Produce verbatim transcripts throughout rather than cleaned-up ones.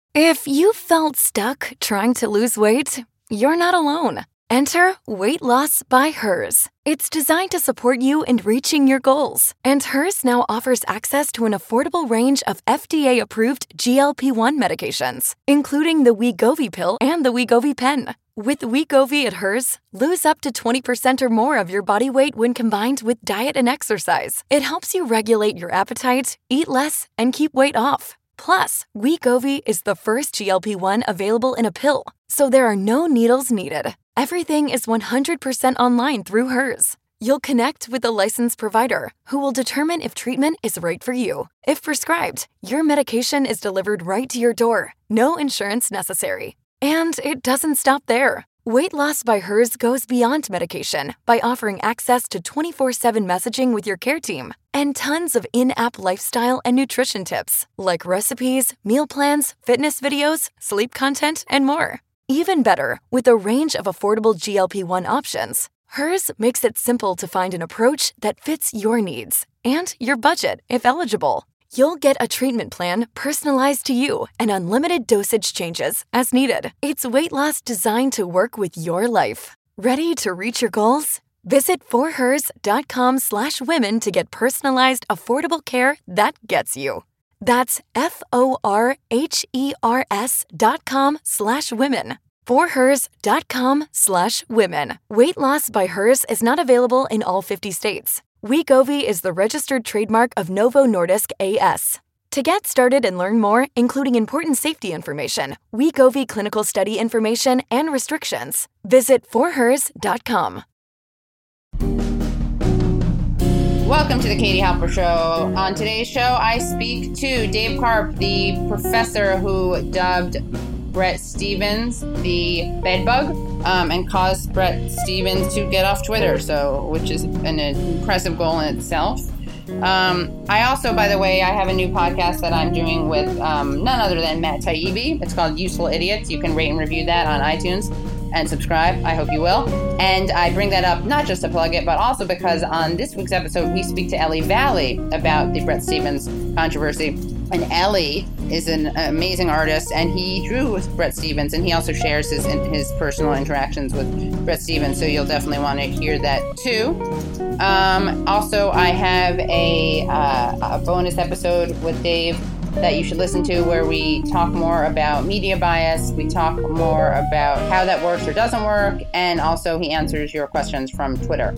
If you felt stuck trying to lose weight, you're not alone. Enter Weight Loss by Hers. It's designed to support you in reaching your goals. And Hers now offers access to an affordable range of F D A-approved G L P one medications, including the Wegovy pill and the Wegovy pen. With Wegovy at Hers, lose up to twenty percent or more of your body weight when combined with diet and exercise. It helps you regulate your appetite, eat less, and keep weight off. Plus, Wegovy is the first G L P one available in a pill, so there are no needles needed. Everything is one hundred percent online through Hers. You'll connect with a licensed provider who will determine if treatment is right for you. If prescribed, your medication is delivered right to your door. No insurance necessary. And it doesn't stop there. Weight Loss by Hers goes beyond medication by offering access to twenty-four seven messaging with your care team and tons of in-app lifestyle and nutrition tips like recipes, meal plans, fitness videos, sleep content, and more. Even better, with a range of affordable G L P one options, Hers makes it simple to find an approach that fits your needs and your budget if eligible. You'll get a treatment plan personalized to you and unlimited dosage changes as needed. It's weight loss designed to work with your life. Ready to reach your goals? Visit forhers.com slash women to get personalized, affordable care that gets you. That's F-O-R-H-E-R-S dot com slash women. forhers.com slash women. Weight Loss by Hers is not available in all fifty states. Wegovy is the registered trademark of Novo Nordisk A S. To get started and learn more, including important safety information, Wegovy clinical study information, and restrictions, visit forhers dot com. Welcome to the Katie Halper Show. On today's show, I speak to Dave Karp, the professor who dubbed Bret Stephens the bedbug um, and caused Bret Stephens to get off Twitter, so which is an impressive goal in itself. Um, I also, by the way, I have a new podcast that I'm doing with um, none other than Matt Taibbi. It's called Useful Idiots. You can rate and review that on iTunes and subscribe. I hope you will. And I bring that up not just to plug it, but also because on this week's episode, we speak to Ellie Valley about the Bret Stephens controversy. And Ellie is an amazing artist, and he drew with Bret Stephens, and he also shares his his personal interactions with Bret Stephens, so you'll definitely want to hear that too. Um, also, I have a, uh, a bonus episode with Dave that you should listen to where we talk more about media bias, we talk more about how that works or doesn't work, and also he answers your questions from Twitter.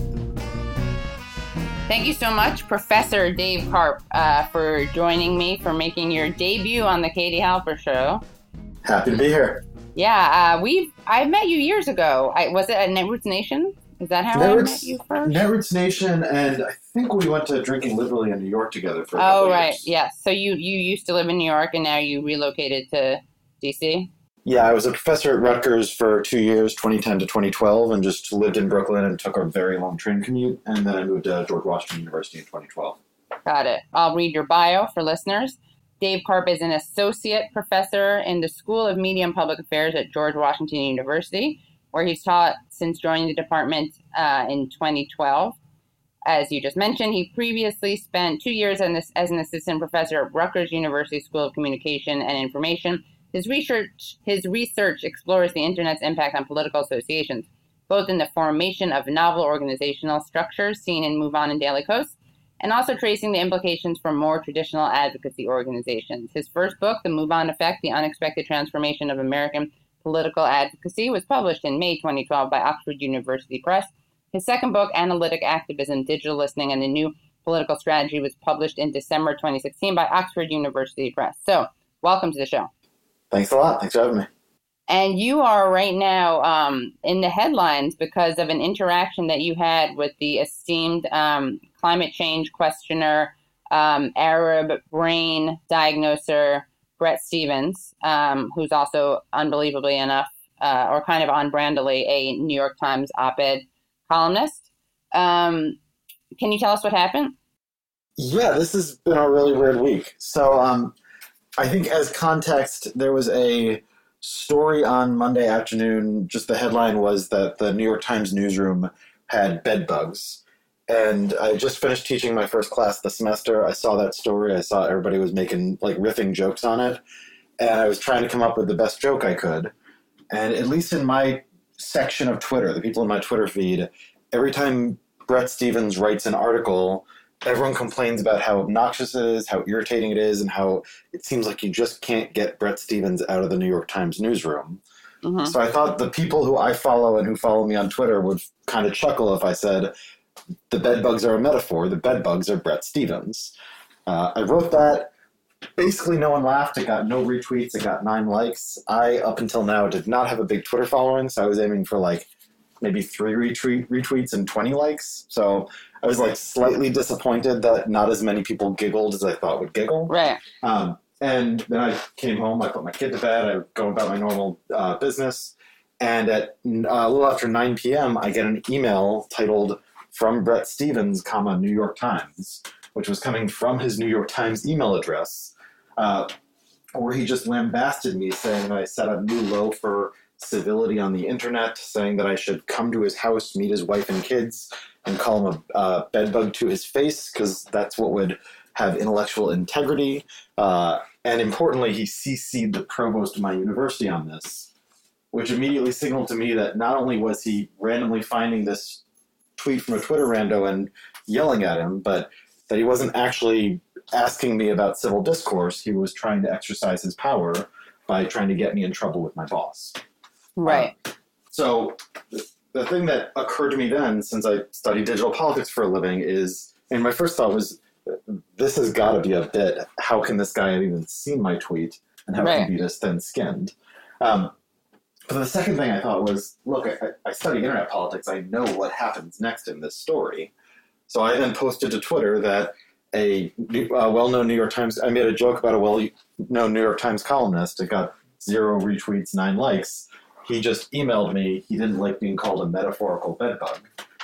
Thank you so much, Professor Dave Karp, uh, for joining me, for making your debut on the Katie Halper Show. Happy to be here. Yeah, uh, we've I met you years ago. I, was it at Netroots Nation? Is that how Netroots, I met you first? Netroots Nation, and I think we went to Drinking Liberally in New York together for a oh, couple right. years. Yes. So you, you used to live in New York, and now you relocated to D C? Yeah, I was a professor at Rutgers for two years, twenty ten to twenty twelve, and just lived in Brooklyn and took a very long train commute, and then I moved to George Washington University in twenty twelve. Got it. I'll read your bio for listeners. Dave Karp is an associate professor in the School of Media and Public Affairs at George Washington University, where he's taught since joining the department uh, in twenty twelve. As you just mentioned, he previously spent two years as an assistant professor at Rutgers University School of Communication and Information. His research, his research explores the Internet's impact on political associations, both in the formation of novel organizational structures seen in MoveOn and Daily Kos, and also tracing the implications for more traditional advocacy organizations. His first book, The MoveOn Effect, The Unexpected Transformation of American Political Advocacy, was published in May twenty twelve by Oxford University Press. His second book, Analytic Activism, Digital Listening, and the New Political Strategy, was published in December twenty sixteen by Oxford University Press. So, welcome to the show. Thanks a lot. Thanks for having me. And you are right now um, in the headlines because of an interaction that you had with the esteemed um, climate change questioner, um, Arab brain diagnoser, Bret Stephens, um, who's also, unbelievably enough, uh, or kind of unbrandily, a New York Times op-ed columnist. Um, can you tell us what happened? Yeah, this has been a really weird week. So, um, I think as context, there was a story on Monday afternoon. Just the headline was that the New York Times newsroom had bed bugs. And I just finished teaching my first class this semester. I saw that story. I saw everybody was making, like, riffing jokes on it. and I was trying to come up with the best joke I could. And at least in my section of Twitter, the people in my Twitter feed, every time Bret Stephens writes an article, everyone complains about how obnoxious it is, how irritating it is, and how it seems like you just can't get Bret Stephens out of the New York Times newsroom. Mm-hmm. So I thought the people who I follow and who follow me on Twitter would kind of chuckle if I said, the bedbugs are a metaphor, the bedbugs are Bret Stephens. Uh, I wrote that. Basically, no one laughed. It got no retweets. It got nine likes. I, up until now, did not have a big Twitter following, so I was aiming for like maybe three retweet, retweets and twenty likes. So I was like slightly disappointed that not as many people giggled as I thought would giggle. Right. Um, and then I came home. I put my kid to bed. I go about my normal uh, business. And at uh, a little after nine p.m., I get an email titled "From Bret Stephens, comma New York Times," which was coming from his New York Times email address, uh, where he just lambasted me, saying that I set a new low for civility on the internet, saying that I should come to his house, meet his wife and kids, and call him a uh, bedbug to his face, because that's what would have intellectual integrity. Uh, and importantly, he C C'd the provost of my university on this, which immediately signaled to me that not only was he randomly finding this tweet from a Twitter rando and yelling at him, but that he wasn't actually asking me about civil discourse. He was trying to exercise his power by trying to get me in trouble with my boss. Right. Uh, so the thing that occurred to me then, since I studied digital politics for a living, is, and my first thought was, this has got to be a bit. How can this guy have even seen my tweet, and how right. can he be this thin-skinned? Um, but the second thing I thought was, look, I, I study internet politics. I know what happens next in this story. So I then posted to Twitter that a uh, well-known New York Times, I made a joke about a well-known New York Times columnist. It got zero retweets, nine likes. He just emailed me. He didn't like being called a metaphorical bedbug.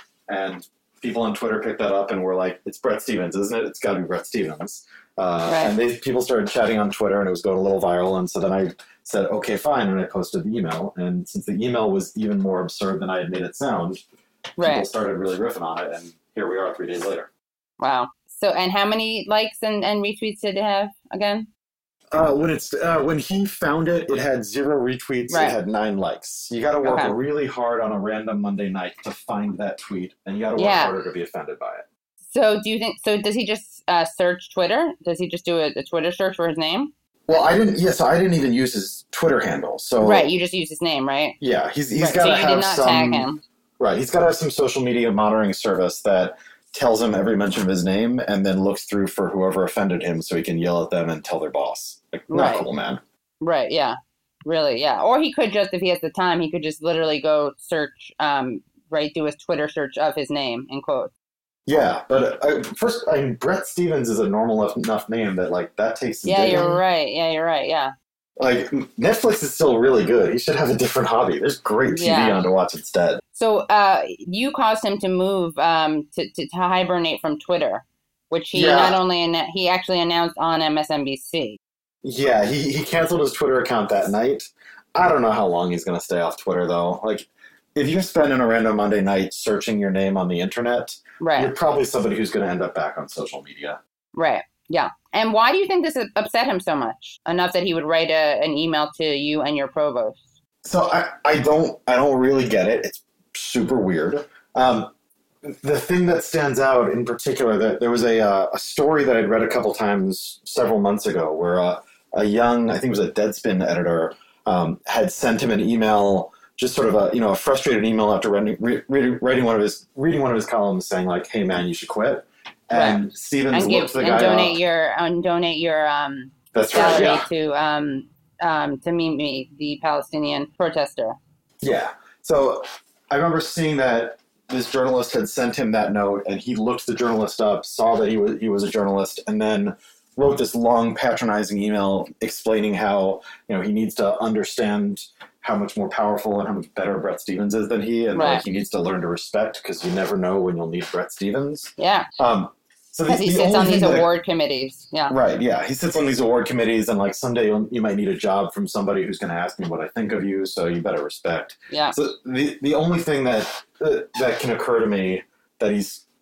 And people on Twitter picked that up and were like, it's Bret Stephens, isn't it? It's got to be Bret Stephens. Uh, right. And they, people started chatting on Twitter, and it was going a little viral. And so then I said, okay, fine, and I posted the email. And since the email was even more absurd than I had made it sound, right. people started really riffing on it, and here we are three days later. Wow. So, and how many likes and, and retweets did it have again? Uh, when it's uh, when he found it, it had zero retweets. Right. It had nine likes. You got to work okay. really hard on a random Monday night to find that tweet, and you got to work yeah. harder to be offended by it. So, do you think? So, does he just uh, search Twitter? Does he just do a, a Twitter search for his name? Well, I didn't. Yeah, so I didn't even use his Twitter handle. So right, you just use his name, right? Yeah, he's he's right. got to so have you did not some. Tag him. Right, he's got to have some social media monitoring service that tells him every mention of his name, and then looks through for whoever offended him, so he can yell at them and tell their boss. Like, not right. cool, man. Right, yeah. Really, yeah. Or he could just, if he has the time, he could just literally go search, um, right, do his Twitter search of his name, in quotes. Yeah, but uh, first, I mean, Bret Stephens is a normal enough name that, like, that takes some Yeah, digging. you're right. Yeah, you're right, yeah. Like, Netflix is still really good. He should have a different hobby. There's great T V yeah. on to watch instead. So uh, you caused him to move, um, to, to, to hibernate from Twitter, which he yeah. not only, anna- he actually announced on M S N B C. Yeah, he, he canceled his Twitter account that night. I don't know how long he's going to stay off Twitter, though. Like, if you're spending a random Monday night searching your name on the internet, right. you're probably somebody who's going to end up back on social media. Right, yeah. And why do you think this upset him so much? Enough that he would write a, an email to you and your provost? So I, I don't I don't really get it. It's super weird. Um, the thing that stands out in particular, that there was a uh, a story that I'd read a couple times several months ago, where uh, a young, I think it was a Deadspin editor, um, had sent him an email, just sort of a you know a frustrated email after reading, re- writing one of his reading one of his columns, saying like, "Hey man, you should quit." And right. Stephens and give, looked the and guy donate up. your and donate your um That's salary right, yeah. to um um to Mimi, the Palestinian protester. Yeah. So I remember seeing that this journalist had sent him that note, and he looked the journalist up, saw that he was he was a journalist, and then wrote this long patronizing email explaining how you know he needs to understand how much more powerful and how much better Bret Stephens is than he, and right. like he needs to learn to respect, because you never know when you'll need Bret Stephens. Yeah. Um, so because he sits on these award I, committees. Yeah. Right. Yeah. He sits on these award committees, and like someday you'll, you might need a job from somebody who's going to ask me what I think of you. So you better respect. Yeah. So the the only thing that uh, that can occur to me that he's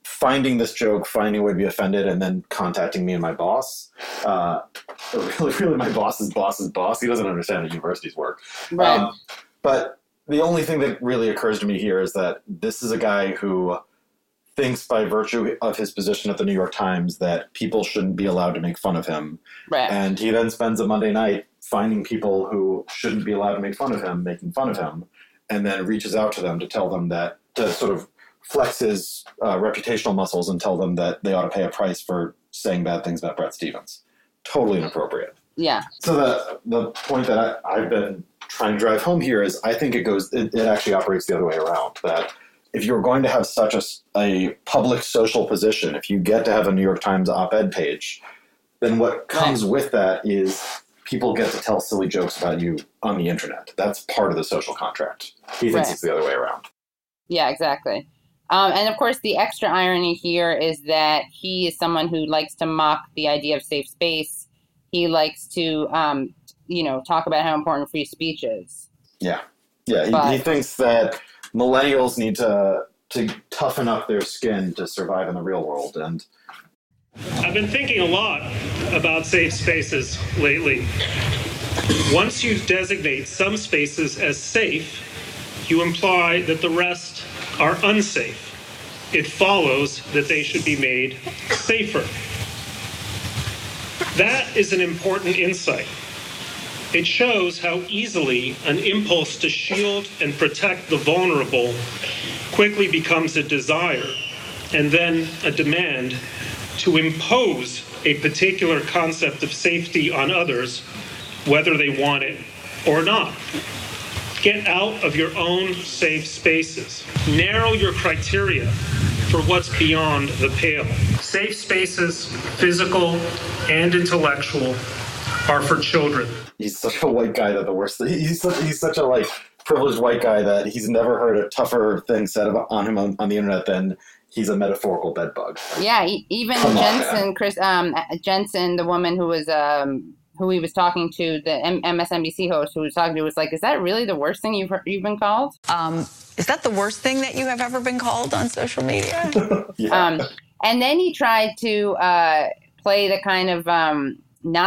finding this joke, finding a way to be offended, and then contacting me and my boss. Uh, really, really, my boss's boss's boss. He doesn't understand how universities work. Right. Um, but the only thing that really occurs to me here is that this is a guy who thinks by virtue of his position at the New York Times that people shouldn't be allowed to make fun of him. Right. And he then spends a Monday night finding people who shouldn't be allowed to make fun of him, making fun of him, and then reaches out to them to tell them that, to sort of flex his uh, reputational muscles and tell them that they ought to pay a price for saying bad things about Bret Stephens. Totally inappropriate. Yeah. So the the point that I, I've been trying to drive home here is I think it goes, it, it actually operates the other way around, that if you're going to have such a, a public social position, if you get to have a New York Times op-ed page, then what comes right. with that is people get to tell silly jokes about you on the internet. That's part of the social contract. He thinks right. it's the other way around. Yeah, exactly. Um, and of course, the extra irony here is that he is someone who likes to mock the idea of safe space. He likes to, um, you know, talk about how important free speech is. Yeah. Yeah. But, he, he thinks that millennials need to to toughen up their skin to survive in the real world. And I've been thinking a lot about safe spaces lately. Once you designate some spaces as safe, you imply that the rest are unsafe. It follows that they should be made safer. That is an important insight. It shows how easily an impulse to shield and protect the vulnerable quickly becomes a desire and then a demand to impose a particular concept of safety on others, whether they want it or not. Get out of your own safe spaces. Narrow your criteria for what's beyond the pale. Safe spaces, physical and intellectual, are for children. He's such a white guy that the worst thing, he's such, he's such a like privileged white guy that he's never heard a tougher thing said about, on him on, on the internet than he's a metaphorical bedbug. Yeah, even Come Jensen, on, Chris, um, Jensen, the woman who was um, who he was talking to, the M- M S N B C host who was talking to, was like, "Is that really the worst thing you've you've been called?" Um, is that the worst thing that you have ever been called on social media? yeah. Um, and then he tried to uh, play the kind of um,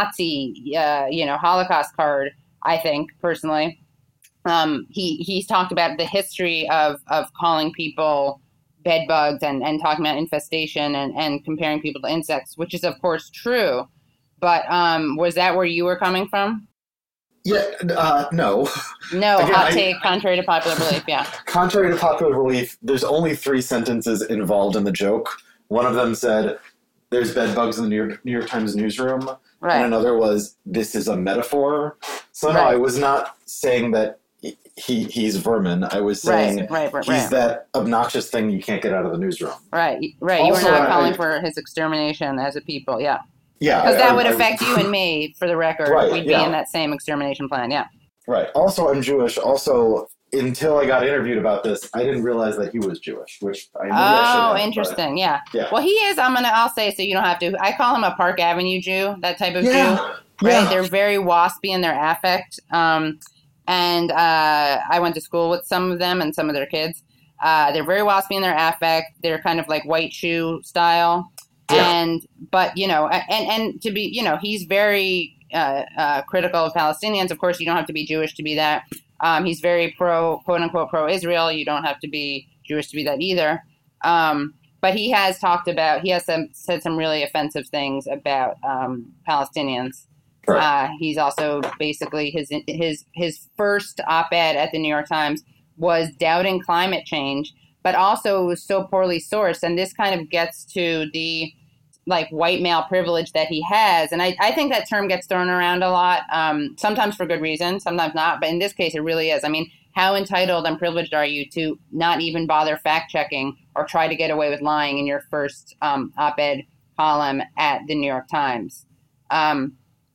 Nazi, uh, you know, Holocaust card. I think personally, um, he he's talked about the history of of calling people bed bugs and, and talking about infestation and, and comparing people to insects, which is of course true. But um, was that where you were coming from? Yeah, uh, no. No, Again, hot I, take, contrary to popular belief, yeah. Contrary to popular belief, there's only three sentences involved in the joke. One of them said, there's bed bugs in the New York, New York Times newsroom. Right. And another was, this is a metaphor. So no, right. I was not saying that he he's vermin. I was saying right, right, right, he's right. that obnoxious thing you can't get out of the newsroom. Right, right. Also, you were not I, calling I, for his extermination as a people, yeah. Yeah. Because that I, would I, affect you and me, for the record. Right, We'd yeah. be in that same extermination plan, yeah. Right. Also, I'm Jewish. Also, until I got interviewed about this, I didn't realize that he was Jewish, which I knew Oh, I should have, interesting. But, yeah. yeah. Well, he is. I'm gonna. I'll say so. You don't have to. I call him a Park Avenue Jew. That type of yeah. Jew. Right. Yeah. They're very waspy in their affect. Um, and uh, I went to school with some of them and some of their kids. Uh, they're very waspy in their affect. They're kind of like white shoe style. Yeah. And but you know, and and to be, you know, he's very uh, uh, critical of Palestinians. Of course, you don't have to be Jewish to be that. Um, he's very pro, quote unquote, pro Israel. You don't have to be Jewish to be that either. Um, but he has talked about, he has some, said some really offensive things about um, Palestinians. Right. Uh, he's also basically his his his first op-ed at the New York Times was doubting climate change, but also it was so poorly sourced. And this kind of gets to the like white male privilege that he has. And I, I think that term gets thrown around a lot, um, sometimes for good reason, sometimes not. But in this case, it really is. I mean, how entitled and privileged are you to not even bother fact checking or try to get away with lying in your first um, op-ed column at the New York Times? Um,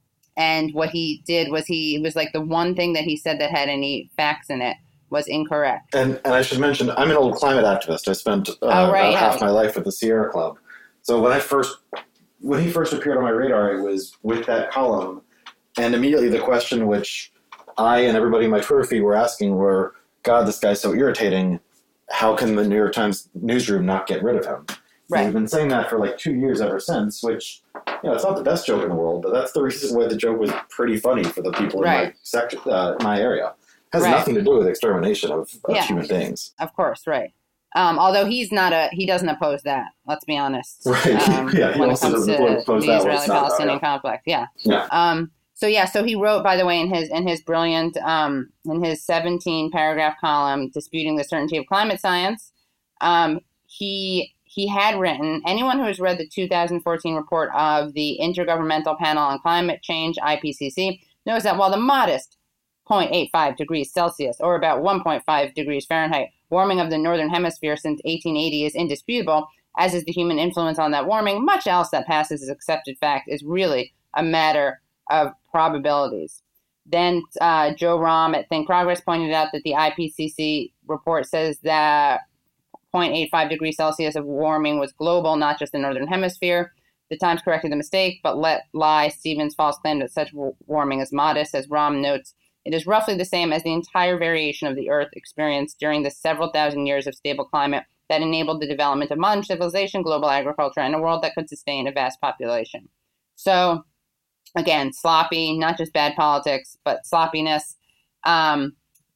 and what he did was he it was like the one thing that he said that had any facts in it was incorrect. And, and I should mention, I'm an old climate activist. I spent uh, oh, right, about yeah. half my life at the Sierra Club. So when I first, when he first appeared on my radar, it was with that column, and immediately the question which I and everybody in my Twitter feed were asking were, God, this guy's so irritating. How can the New York Times newsroom not get rid of him? Right. And we've been saying that for like two years ever since, which, you know, it's not the best joke in the world, but that's the reason why the joke was pretty funny for the people in Right. my sector, uh, my area. It has Right. nothing to do with extermination of, of Yeah. human beings. Of course, right. Um, although he's not a, he doesn't oppose that. Let's be honest. Right. Um, Yeah, he when it also comes doesn't to oppose the that when it's not about Israeli-Palestinian it. conflict, yeah. Yeah. Um, so yeah, so he wrote, by the way, in his in his brilliant, um, in his seventeen paragraph column, Disputing the Certainty of Climate Science, um, he he had written, anyone who has read the two thousand fourteen report of the Intergovernmental Panel on Climate Change, I P C C, knows that while the modest zero point eight five degrees Celsius, or about one point five degrees Fahrenheit, warming of the Northern Hemisphere since eighteen eighty is indisputable, as is the human influence on that warming, much else that passes as accepted fact is really a matter of probabilities. Then uh, Joe Romm at Think Progress pointed out that the I P C C report says that zero point eight five degrees Celsius of warming was global, not just the Northern Hemisphere. The Times corrected the mistake, but let lie Stevens' false claim that such warming is modest. As Romm notes, it is roughly the same as the entire variation of the Earth experienced during the several thousand years of stable climate that enabled the development of modern civilization, global agriculture, and a world that could sustain a vast population. So, again, sloppy, not just bad politics, but sloppiness. Um,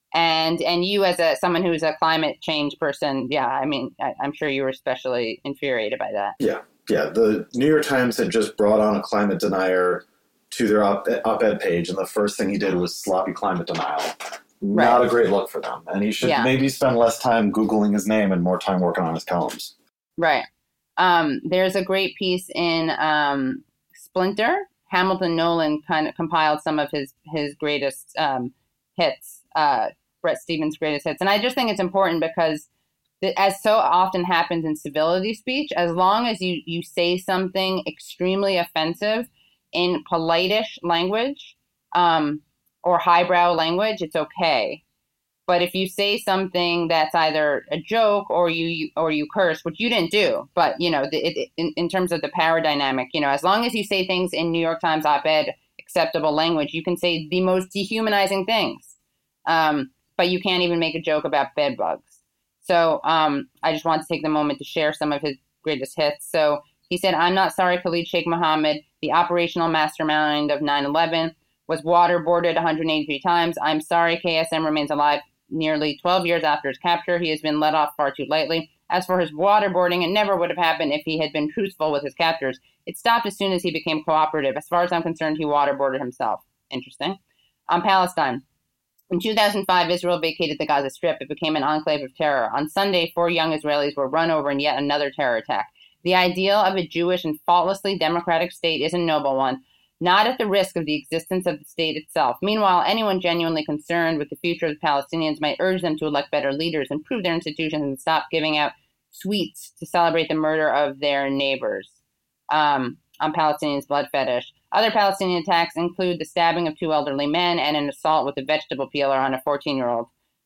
and and you, as a someone who's a climate change person, yeah, I mean, I, I'm sure you were especially infuriated by that. Yeah. Yeah. The New York Times had just brought on a climate denier to their op- op-ed page, and the first thing he did was sloppy climate denial. Right. Not a great look for them. And he should Yeah. maybe spend less time Googling his name and more time working on his columns. Right. Um, there's a great piece in um, Splinter. Hamilton Nolan kind of compiled some of his his greatest um, hits, uh, Bret Stephens' greatest hits. And I just think it's important because, th- as so often happens in civility speech, as long as you, you say something extremely offensive in polite-ish language um, or highbrow language, it's okay. But if you say something that's either a joke or you, you or you curse, which you didn't do, but, you know, the, it, in, in terms of the power dynamic, you know, as long as you say things in New York Times op-ed acceptable language, you can say the most dehumanizing things. Um, but you can't even make a joke about bed bugs. So um, I just want to take the moment to share some of his greatest hits. So he said, "I'm not sorry Khalid Sheikh Mohammed, the operational mastermind of nine eleven, was waterboarded one hundred eighty-three times. I'm sorry K S M remains alive nearly twelve years after his capture. He has been let off far too lightly. As for his waterboarding, it never would have happened if he had been truthful with his captors. It stopped as soon as he became cooperative. As far as I'm concerned, he waterboarded himself." Interesting. On Palestine. In two thousand five, Israel vacated the Gaza Strip. It became an enclave of terror. On Sunday, four young Israelis were run over in yet another terror attack. The ideal of a Jewish and faultlessly democratic state is a noble one, not at the risk of the existence of the state itself. Meanwhile, anyone genuinely concerned with the future of the Palestinians might urge them to elect better leaders, improve their institutions, and stop giving out sweets to celebrate the murder of their neighbors. Um, on Palestinians' blood fetish. Other Palestinian attacks include the stabbing of two elderly men and an assault with a vegetable peeler on a fourteen-year-old.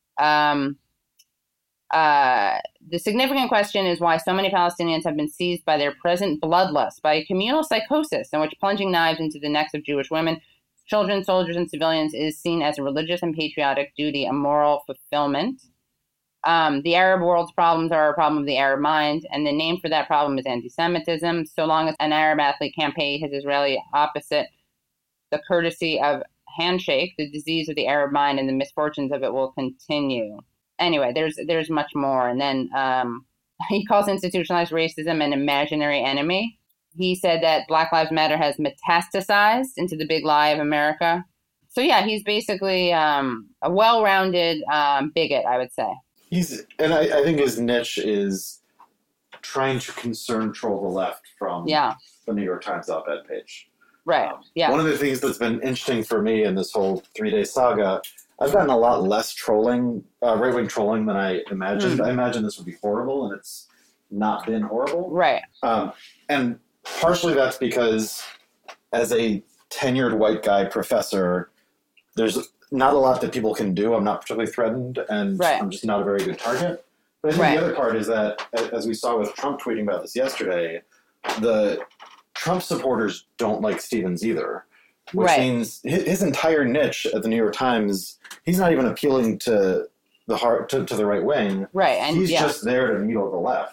Um, uh, the significant question is why so many Palestinians have been seized by their present bloodlust, by a communal psychosis in which plunging knives into the necks of Jewish women, children, soldiers, and civilians is seen as a religious and patriotic duty, a moral fulfillment. Um, the Arab world's problems are a problem of the Arab mind, and the name for that problem is anti-Semitism. So long as an Arab athlete can't pay his Israeli opposite the courtesy of handshake, the disease of the Arab mind and the misfortunes of it will continue. Anyway, there's there's much more. And then um, he calls institutionalized racism an imaginary enemy. He said that Black Lives Matter has metastasized into the big lie of America. So yeah, he's basically um, a well-rounded um, bigot, I would say. He's, and I, I think his niche is trying to concern troll the left from Yeah. the New York Times op-ed page. Right. Um, Yeah. One of the things that's been interesting for me in this whole three-day saga, I've gotten a lot less trolling, uh, right-wing trolling than I imagined. Mm. I imagined this would be horrible, and it's not been horrible. Right. Um, and partially that's because as a tenured white guy professor, there's not a lot that people can do. I'm not particularly threatened, and Right. I'm just not a very good target. But I think Right. the other part is that, as we saw with Trump tweeting about this yesterday, the Trump supporters don't like Stevens either, which Right. means his, his entire niche at the New York Times, he's not even appealing to the heart to, to the right wing. Right. And he's yeah. just there to needle the left.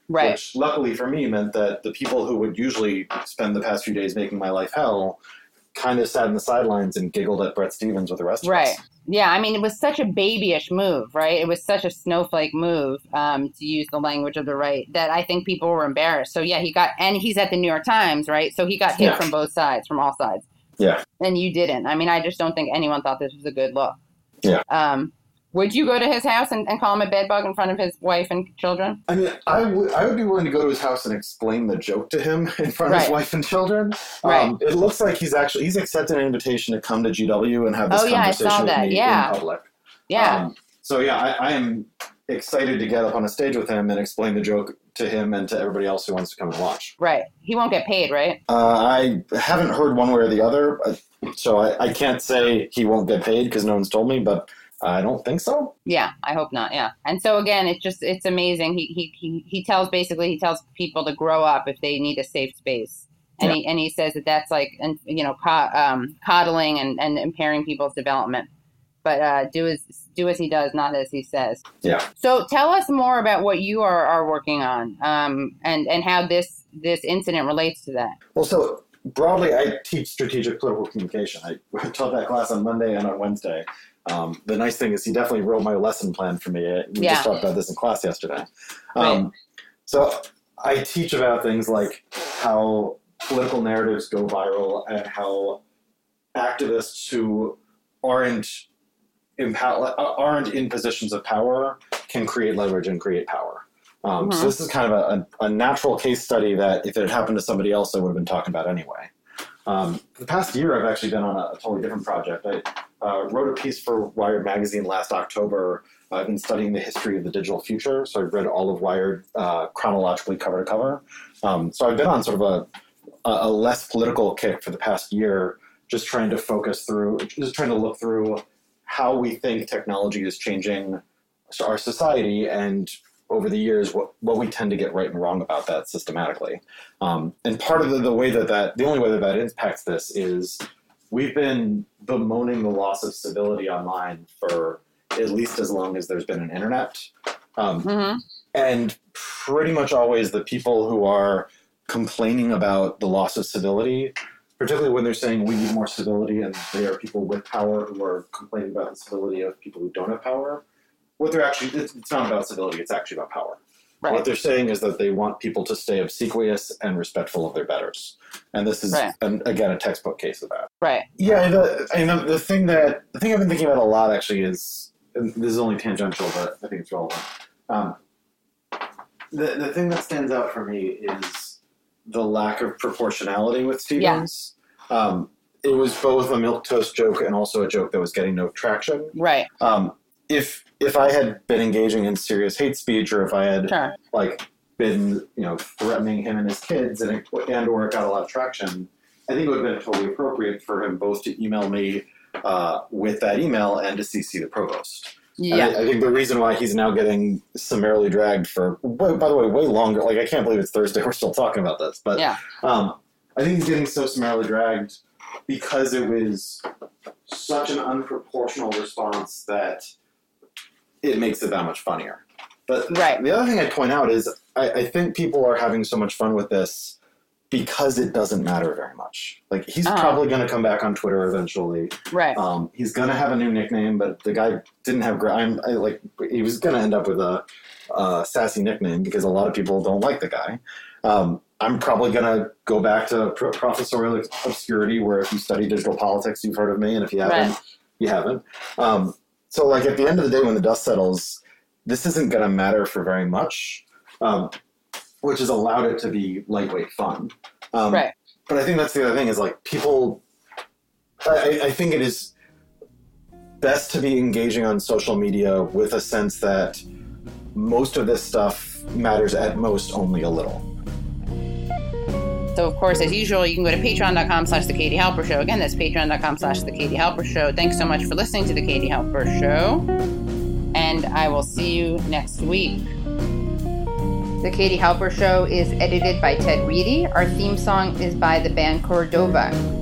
Right. Which, luckily for me, meant that the people who would usually spend the past few days making my life hell kind of sat in the sidelines and giggled at Bret Stephens with the rest of right. us. Yeah, I mean, it was such a babyish move, right? It was such a snowflake move, um, to use the language of the right, that I think people were embarrassed. So, yeah, he got, and he's at the New York Times, right? So he got hit Yeah. from both sides, from all sides. Yeah. And you didn't. I mean, I just don't think anyone thought this was a good look. Yeah. Um, would you go to his house and, and call him a bedbug in front of his wife and children? I mean, I would I would be willing to go to his house and explain the joke to him in front of his Right. wife and children. Right. Um, it looks like he's actually he's accepted an invitation to come to G W and have this Oh, yeah, I conversation saw with that. me Yeah. in public. Yeah. Um, so yeah, I, I am excited to get up on a stage with him and explain the joke to him and to everybody else who wants to come and watch. Right. He won't get paid, right? Uh, I haven't heard one way or the other, uh, so I, I can't say he won't get paid because no one's told me, but I don't think so. Yeah, I hope not. Yeah. And so again, it's just, it's amazing. He, he, he, he tells, basically, he tells people to grow up if they need a safe space. And Yeah. he, and he says that that's like, and you know, co- um, coddling and, and impairing people's development. But uh, do as do as he does, not as he says. Yeah. So tell us more about what you are, are working on, um, and and how this this incident relates to that. Well, so broadly, I teach strategic political communication. I taught that class on Monday and on Wednesday. Um, the nice thing is he definitely wrote my lesson plan for me. We Yeah. just talked about this in class yesterday. Right. Um, so I teach about things like how political narratives go viral and how activists who aren't empower, aren't in positions of power can create leverage and create power. Um, Mhm. So this is kind of a, a, a natural case study that if it had happened to somebody else, I would have been talking about anyway. Um, for the past year, I've actually been on a, a totally different project. I uh, wrote a piece for Wired magazine last October. I've been studying the history of the digital future, so I've read all of Wired uh, chronologically cover to cover. Um, so I've been on sort of a, a less political kick for the past year, just trying to focus through, just trying to look through how we think technology is changing our society, and over the years, what, what we tend to get right and wrong about that systematically. Um, and part of the, the way that that, the only way that that impacts this is we've been bemoaning the loss of civility online for at least as long as there's been an internet. Um, Mm-hmm. And pretty much always the people who are complaining about the loss of civility, particularly when they're saying we need more civility, and they are people with power who are complaining about the civility of people who don't have power. What they're actually, it's, it's not about civility, it's actually about power. Right. What they're saying is that they want people to stay obsequious and respectful of their betters. And this is, Right. an, again, a textbook case of that. Right. Yeah, the, I mean, the, the thing that, the thing I've been thinking about a lot actually is, and this is only tangential, but I think it's relevant. Um, the, the thing that stands out for me is the lack of proportionality with Stevens. Yeah. Um, it was both a milquetoast joke and also a joke that was getting no traction. Right. Um, if if I had been engaging in serious hate speech, or if I had Sure. like been you know threatening him and his kids, and it, and or it got a lot of traction, I think it would have been totally appropriate for him both to email me uh, with that email and to C C the provost. Yeah. I, I think the reason why he's now getting summarily dragged for, by the way, way longer. Like I can't believe it's Thursday. We're still talking about this, but Yeah. um, I think he's getting so summarily dragged because it was such an unproportional response that it makes it that much funnier. But Right. the other thing I'd point out is I, I think people are having so much fun with this because it doesn't matter very much. Like, he's Uh-huh. probably going to come back on Twitter eventually. Right. Um, he's going to have a new nickname, but the guy didn't have... Gra- I'm, I, like, he was going to end up with a, a sassy nickname because a lot of people don't like the guy. Um, I'm probably going to go back to pro- professorial obscurity, where if you study digital politics, you've heard of me, and if you haven't, Right. you haven't. Um, so, like, at the end of the day, when the dust settles, this isn't going to matter for very much, um, which has allowed it to be lightweight fun. Um, Right. But I think that's the other thing is, like, people... I, I think it is best to be engaging on social media with a sense that most of this stuff matters at most only a little. So, of course, as usual, you can go to patreon.com slash The Katie Halper Show. Again, that's patreon.com slash The Katie Halper Show. Thanks so much for listening to The Katie Halper Show. And I will see you next week. The Katie Halper Show is edited by Ted Reedy. Our theme song is by the band Cordova.